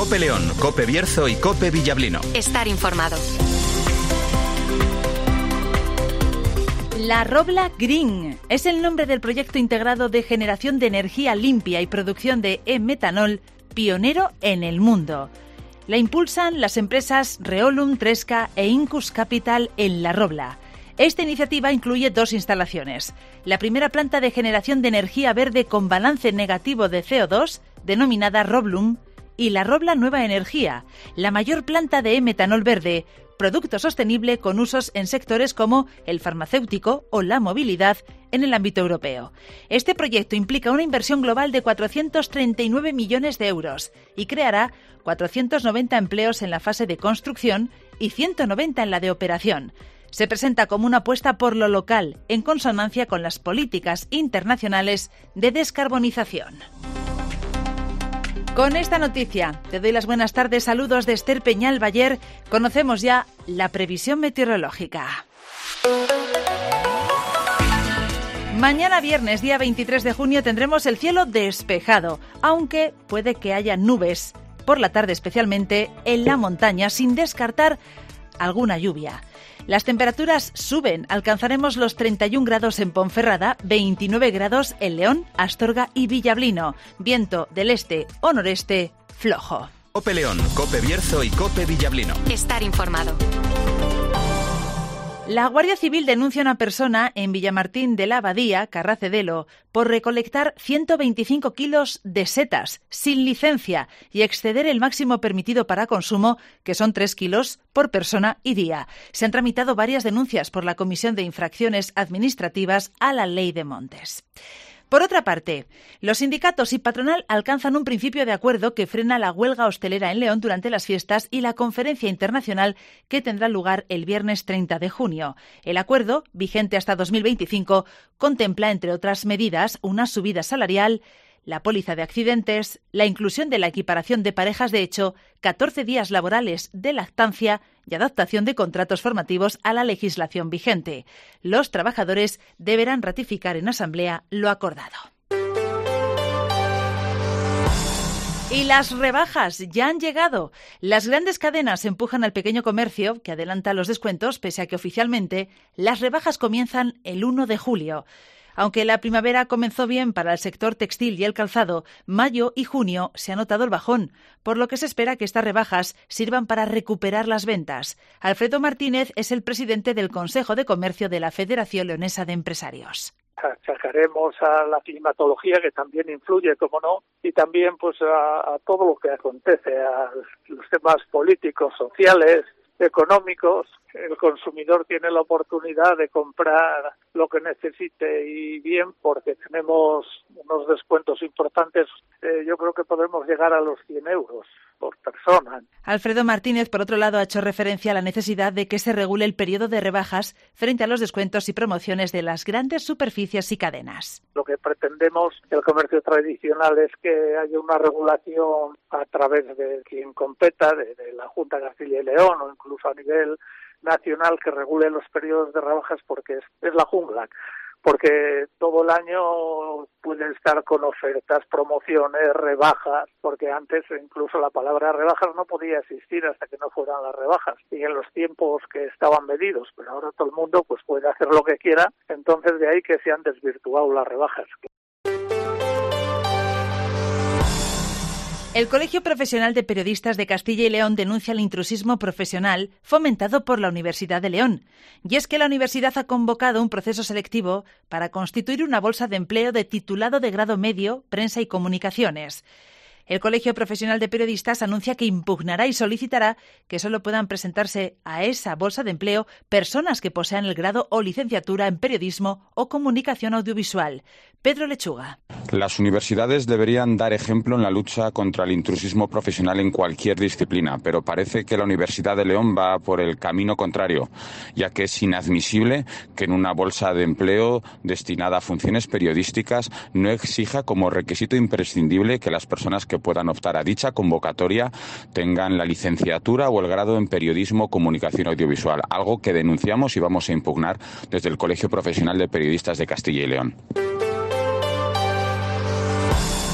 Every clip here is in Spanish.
COPE León, COPE Bierzo y COPE Villablino. Estar informado. La Robla Green es el nombre del proyecto integrado de generación de energía limpia y producción de e-metanol pionero en el mundo. La impulsan las empresas Reolum, Tresca e Incus Capital en La Robla. Esta iniciativa incluye 2 instalaciones. La primera planta de generación de energía verde con balance negativo de CO2, denominada Roblum, y la Robla Nueva Energía, la mayor planta de e-metanol verde, producto sostenible con usos en sectores como el farmacéutico o la movilidad en el ámbito europeo. Este proyecto implica una inversión global de 439 millones de euros y creará 490 empleos en la fase de construcción y 190 en la de operación. Se presenta como una apuesta por lo local, en consonancia con las políticas internacionales de descarbonización. Con esta noticia te doy las buenas tardes. Saludos de Esther Peñal Bayer. Conocemos ya la previsión meteorológica. Mañana viernes, día 23 de junio, tendremos el cielo despejado, aunque puede que haya nubes, por la tarde especialmente, en la montaña, sin descartar alguna lluvia. Las temperaturas suben, alcanzaremos los 31 grados en Ponferrada, 29 grados en León, Astorga y Villablino. Viento del este o noreste flojo. COPE León, COPE Bierzo y COPE Villablino. Estar informado. La Guardia Civil denuncia a una persona en Villamartín de la Abadía, Carracedelo, por recolectar 125 kilos de setas sin licencia y exceder el máximo permitido para consumo, que son 3 kilos por persona y día. Se han tramitado varias denuncias por la Comisión de Infracciones Administrativas a la Ley de Montes. Por otra parte, los sindicatos y patronal alcanzan un principio de acuerdo que frena la huelga hostelera en León durante las fiestas y la conferencia internacional que tendrá lugar el viernes 30 de junio. El acuerdo, vigente hasta 2025, contempla, entre otras medidas, una subida salarial, la póliza de accidentes, la inclusión de la equiparación de parejas de hecho, 14 días laborales de lactancia y adaptación de contratos formativos a la legislación vigente. Los trabajadores deberán ratificar en asamblea lo acordado. Y las rebajas ya han llegado. Las grandes cadenas empujan al pequeño comercio, que adelanta los descuentos, pese a que oficialmente las rebajas comienzan el 1 de julio. Aunque la primavera comenzó bien para el sector textil y el calzado, mayo y junio se ha notado el bajón, por lo que se espera que estas rebajas sirvan para recuperar las ventas. Alfredo Martínez es el presidente del Consejo de Comercio de la Federación Leonesa de Empresarios. Achacaremos a la climatología, que también influye, como no, y también pues a todo lo que acontece, a los temas políticos, sociales, económicos. El consumidor tiene la oportunidad de comprar lo que necesite y bien, porque tenemos unos descuentos importantes. Yo creo que podemos llegar a los 100 euros por persona. Alfredo Martínez, por otro lado, ha hecho referencia a la necesidad de que se regule el periodo de rebajas frente a los descuentos y promociones de las grandes superficies y cadenas. Lo que pretendemos el comercio tradicional es que haya una regulación a través de quien competa, de la Junta de Castilla y León o incluso a nivel nacional, que regule los periodos de rebajas, porque es la jungla, porque todo el año pueden estar con ofertas, promociones, rebajas, porque antes incluso la palabra rebajas no podía existir hasta que no fueran las rebajas y en los tiempos que estaban medidos, pero ahora todo el mundo pues puede hacer lo que quiera, entonces de ahí que se han desvirtuado las rebajas. El Colegio Profesional de Periodistas de Castilla y León denuncia el intrusismo profesional fomentado por la Universidad de León. Y es que la universidad ha convocado un proceso selectivo para constituir una bolsa de empleo de titulado de grado medio, prensa y comunicaciones. El Colegio Profesional de Periodistas anuncia que impugnará y solicitará que solo puedan presentarse a esa bolsa de empleo personas que posean el grado o licenciatura en periodismo o comunicación audiovisual. Pedro Lechuga. Las universidades deberían dar ejemplo en la lucha contra el intrusismo profesional en cualquier disciplina, pero parece que la Universidad de León va por el camino contrario, ya que es inadmisible que en una bolsa de empleo destinada a funciones periodísticas no exija como requisito imprescindible que las personas que puedan optar a dicha convocatoria tengan la licenciatura o el grado en periodismo, comunicación audiovisual, algo que denunciamos y vamos a impugnar desde el Colegio Profesional de Periodistas de Castilla y León.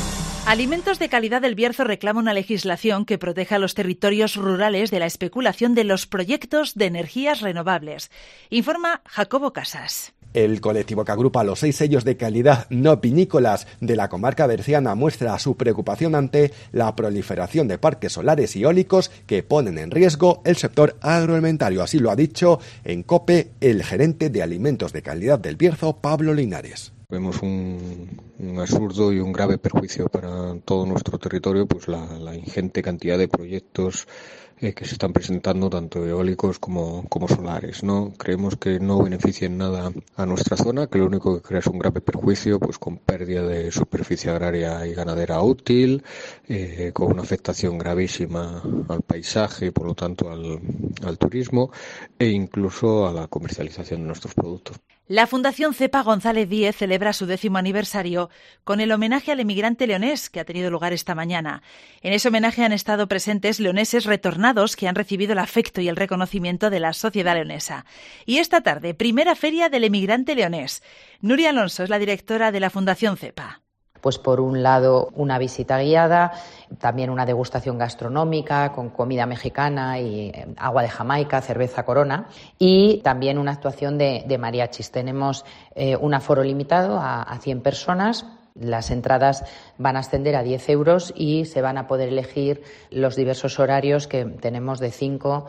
Alimentos de Calidad del Bierzo reclama una legislación que proteja a los territorios rurales de la especulación de los proyectos de energías renovables. Informa Jacobo Casas. El colectivo que agrupa los 6 sellos de calidad no vinícolas de la comarca berciana muestra su preocupación ante la proliferación de parques solares y eólicos que ponen en riesgo el sector agroalimentario. Así lo ha dicho en COPE el gerente de Alimentos de Calidad del Bierzo, Pablo Linares. Vemos un absurdo y un grave perjuicio para todo nuestro territorio, pues la ingente cantidad de proyectos que se están presentando, tanto eólicos como solares, ¿no? Creemos que no benefician nada a nuestra zona, que lo único que crea es un grave perjuicio, pues con pérdida de superficie agraria y ganadera útil, con una afectación gravísima al paisaje y por lo tanto al turismo e incluso a la comercialización de nuestros productos. La Fundación Cepa González Díez celebra su 10º aniversario con el homenaje al emigrante leonés que ha tenido lugar esta mañana. En ese homenaje han estado presentes leoneses retornados que han recibido el afecto y el reconocimiento de la sociedad leonesa. Y esta tarde, primera feria del emigrante leonés. Nuria Alonso es la directora de la Fundación Cepa. Pues por un lado una visita guiada, también una degustación gastronómica con comida mexicana y agua de Jamaica, cerveza Corona y también una actuación de mariachis. Tenemos un aforo limitado a 100 personas. Las entradas van a ascender a 10 euros y se van a poder elegir los diversos horarios que tenemos de 5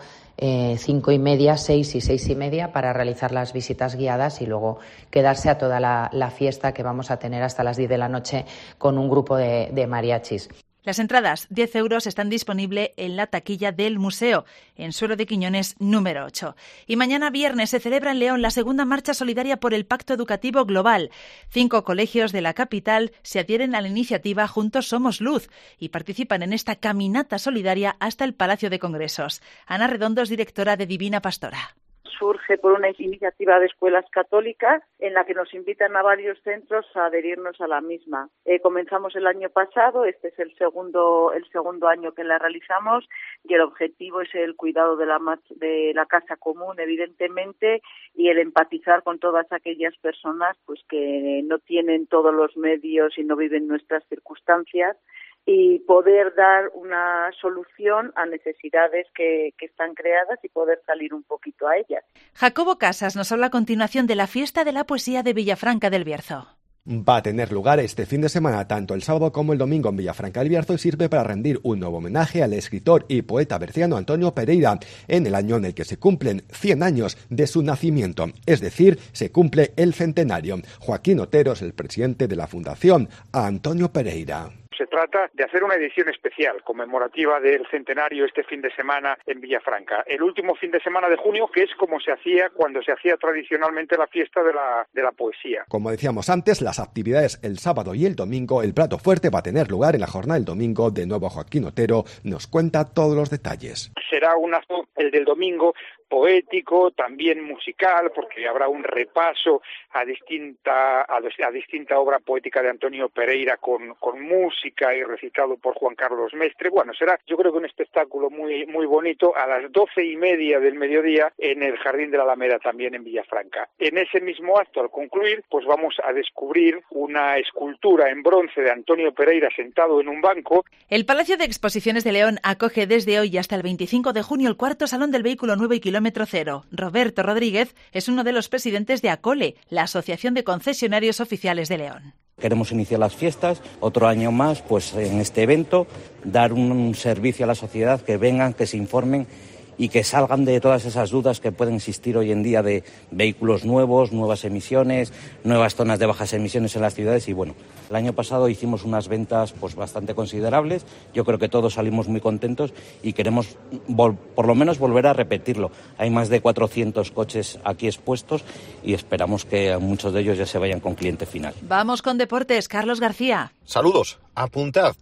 y media, 6 y 6 y media para realizar las visitas guiadas y luego quedarse a toda la fiesta que vamos a tener hasta las 10 de la noche con un grupo de mariachis. Las entradas, 10 euros, están disponibles en la taquilla del museo, en Suero de Quiñones número 8. Y mañana viernes se celebra en León la segunda marcha solidaria por el Pacto Educativo Global. 5 colegios de la capital se adhieren a la iniciativa Juntos Somos Luz y participan en esta caminata solidaria hasta el Palacio de Congresos. Ana Redondo es directora de Divina Pastora. Surge por una iniciativa de escuelas católicas en la que nos invitan a varios centros a adherirnos a la misma. Comenzamos el año pasado, este es el segundo año que la realizamos y el objetivo es el cuidado de la casa común, evidentemente, y el empatizar con todas aquellas personas pues que no tienen todos los medios y no viven nuestras circunstancias, y poder dar una solución a necesidades que están creadas y poder salir un poquito a ellas. Jacobo Casas nos habla a continuación de la Fiesta de la Poesía de Villafranca del Bierzo. Va a tener lugar este fin de semana, tanto el sábado como el domingo en Villafranca del Bierzo, y sirve para rendir un nuevo homenaje al escritor y poeta berciano Antonio Pereira, en el año en el que se cumplen 100 años de su nacimiento, es decir, se cumple el centenario. Joaquín Otero es el presidente de la Fundación Antonio Pereira. Se trata de hacer una edición especial conmemorativa del centenario este fin de semana en Villafranca. El último fin de semana de junio, que es como se hacía cuando se hacía tradicionalmente la fiesta de la poesía. Como decíamos antes, las actividades el sábado y el domingo, el plato fuerte va a tener lugar en la jornada del domingo. De nuevo Joaquín Otero nos cuenta todos los detalles. Será el del domingo poético, también musical, porque habrá un repaso a distinta obra poética de Antonio Pereira con música y recitado por Juan Carlos Mestre. Bueno, será yo creo que un espectáculo muy muy bonito a las 12:30 del mediodía en el Jardín de la Alameda, también en Villafranca. En ese mismo acto, al concluir, pues vamos a descubrir una escultura en bronce de Antonio Pereira sentado en un banco. El Palacio de Exposiciones de León acoge desde hoy hasta el 25 de junio el cuarto Salón del Vehículo Nuevo y Kilómetro Cero. Roberto Rodríguez es uno de los presidentes de ACOLE, la Asociación de Concesionarios Oficiales de León. Queremos iniciar las fiestas, otro año más, pues en este evento, dar un servicio a la sociedad, que vengan, que se informen y que salgan de todas esas dudas que pueden existir hoy en día de vehículos nuevos, nuevas emisiones, nuevas zonas de bajas emisiones en las ciudades. Y bueno, el año pasado hicimos unas ventas pues bastante considerables. Yo creo que todos salimos muy contentos y queremos por lo menos volver a repetirlo. Hay más de 400 coches aquí expuestos y esperamos que muchos de ellos ya se vayan con cliente final. Vamos con deportes, Carlos García. Saludos. Apuntad,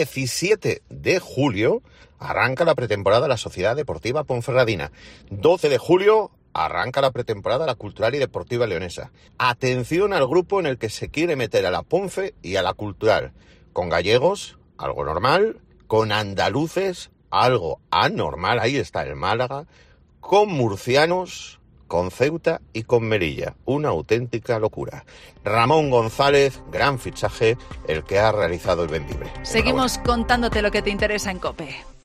17 de julio arranca la pretemporada de la Sociedad Deportiva Ponferradina. 12 de julio arranca la pretemporada de la Cultural y Deportiva Leonesa. Atención al grupo en el que se quiere meter a la Ponfe y a la Cultural. Con gallegos, algo normal. Con andaluces, algo anormal. Ahí está el Málaga. Con murcianos, con Ceuta y con Melilla. Una auténtica locura. Ramón González, gran fichaje, el que ha realizado el Bembibre. Seguimos contándote lo que te interesa en COPE.